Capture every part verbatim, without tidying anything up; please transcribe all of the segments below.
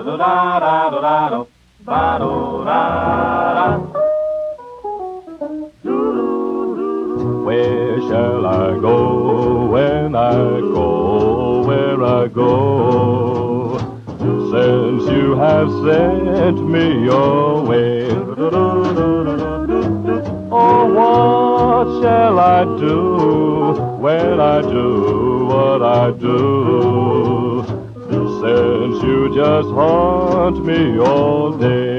Where shall I go when I go, where I go, since you have sent me your way? Oh, what shall I do when I do what I do, since you just haunt me all day?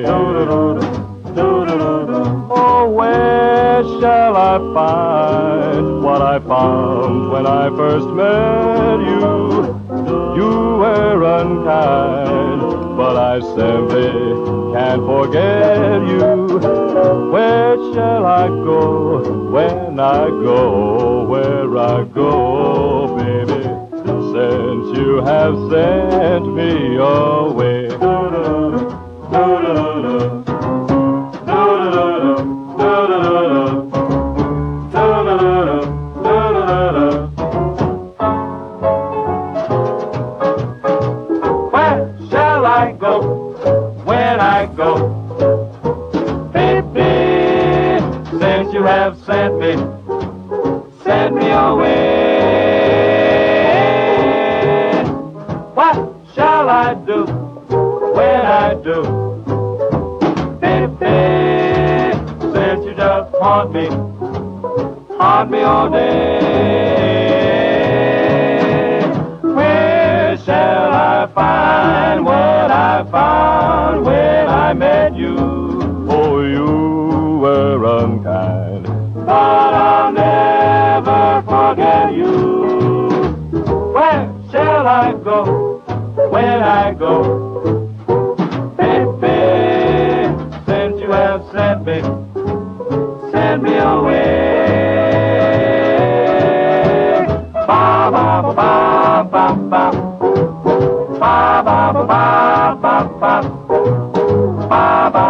Oh, where shall I find what I found when I first met you? You were unkind, but I simply can't forget you. Where shall I go when I go, where I go, baby, since you have sent me away? Where shall I go when I go, baby, since you have sent me, sent me away? What shall I do when I do, baby, since you just haunt me, haunt me all day? Where shall I find what I found when I met you? Oh, you were unkind, but I'll never forget you. Where shall I go when I go, baby, since you have sent me, sent me away? Ba ba ba ba ba ba ba ba ba ba ba ba ba.